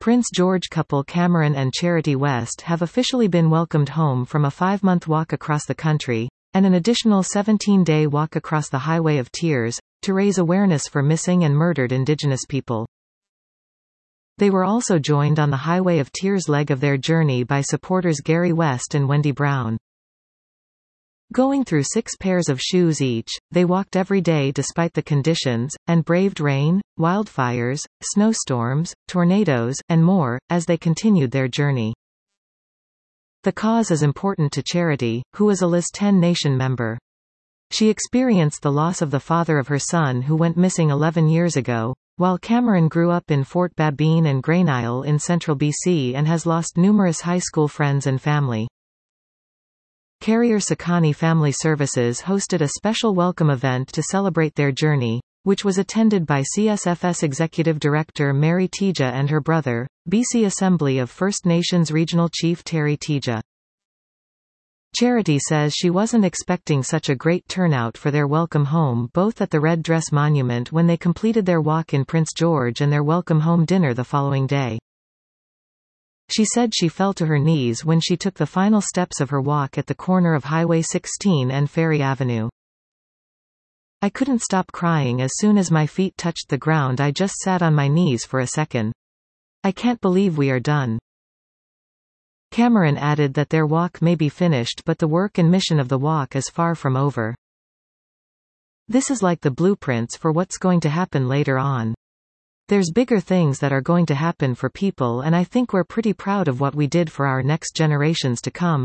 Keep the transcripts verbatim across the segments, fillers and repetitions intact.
Prince George couple Cameron and Charity West have officially been welcomed home from a five-month walk across the country, and an additional seventeen-day walk across the Highway of Tears, to raise awareness for missing and murdered Indigenous people. They were also joined on the Highway of Tears leg of their journey by supporters Gary West and Wendy Brown. Going through six pairs of shoes each, they walked every day despite the conditions, and braved rain, wildfires, snowstorms, tornadoes, and more, as they continued their journey. The cause is important to Charity, who is a List ten Nation member. She experienced the loss of the father of her son who went missing eleven years ago, while Cameron grew up in Fort Babine and Grainisle in central B C and has lost numerous high school friends and family. Carrier Sekani Family Services hosted a special welcome event to celebrate their journey, which was attended by C S F S Executive Director Mary Tija and her brother, B C Assembly of First Nations Regional Chief Terry Tija. Charity says she wasn't expecting such a great turnout for their welcome home, both at the Red Dress Monument when they completed their walk in Prince George and their welcome home dinner the following day. She said she fell to her knees when she took the final steps of her walk at the corner of Highway sixteen and Ferry Avenue. "I couldn't stop crying as soon as my feet touched the ground. I just sat on my knees for a second. I can't believe we are done." Cameron added that their walk may be finished, but the work and mission of the walk is far from over. "This is like the blueprints for what's going to happen later on. There's bigger things that are going to happen for people, and I think we're pretty proud of what we did for our next generations to come."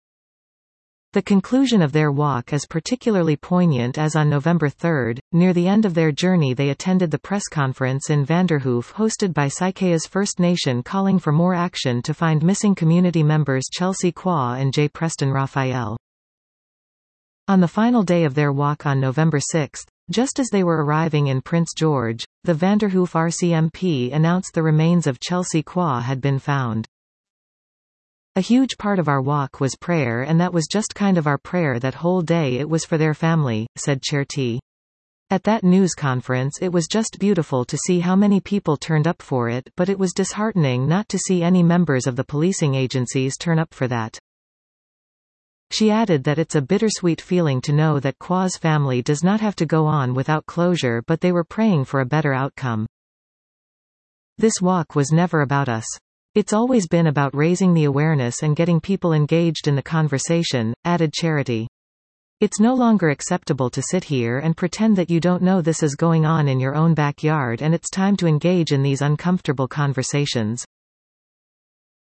The conclusion of their walk is particularly poignant as on November third, near the end of their journey, they attended the press conference in Vanderhoof hosted by Saikea's First Nation calling for more action to find missing community members Chelsea Kwa and J. Preston Raphael. On the final day of their walk on November sixth, just as they were arriving in Prince George, the Vanderhoof R C M P announced the remains of Chelsea Kwa had been found. "A huge part of our walk was prayer, and that was just kind of our prayer that whole day. It was for their family," said Charity. "At that news conference it was just beautiful to see how many people turned up for it, but it was disheartening not to see any members of the policing agencies turn up for that." She added that it's a bittersweet feeling to know that Kwa's family does not have to go on without closure, but they were praying for a better outcome. "This walk was never about us. It's always been about raising the awareness and getting people engaged in the conversation," added Charity. "It's no longer acceptable to sit here and pretend that you don't know this is going on in your own backyard, and it's time to engage in these uncomfortable conversations."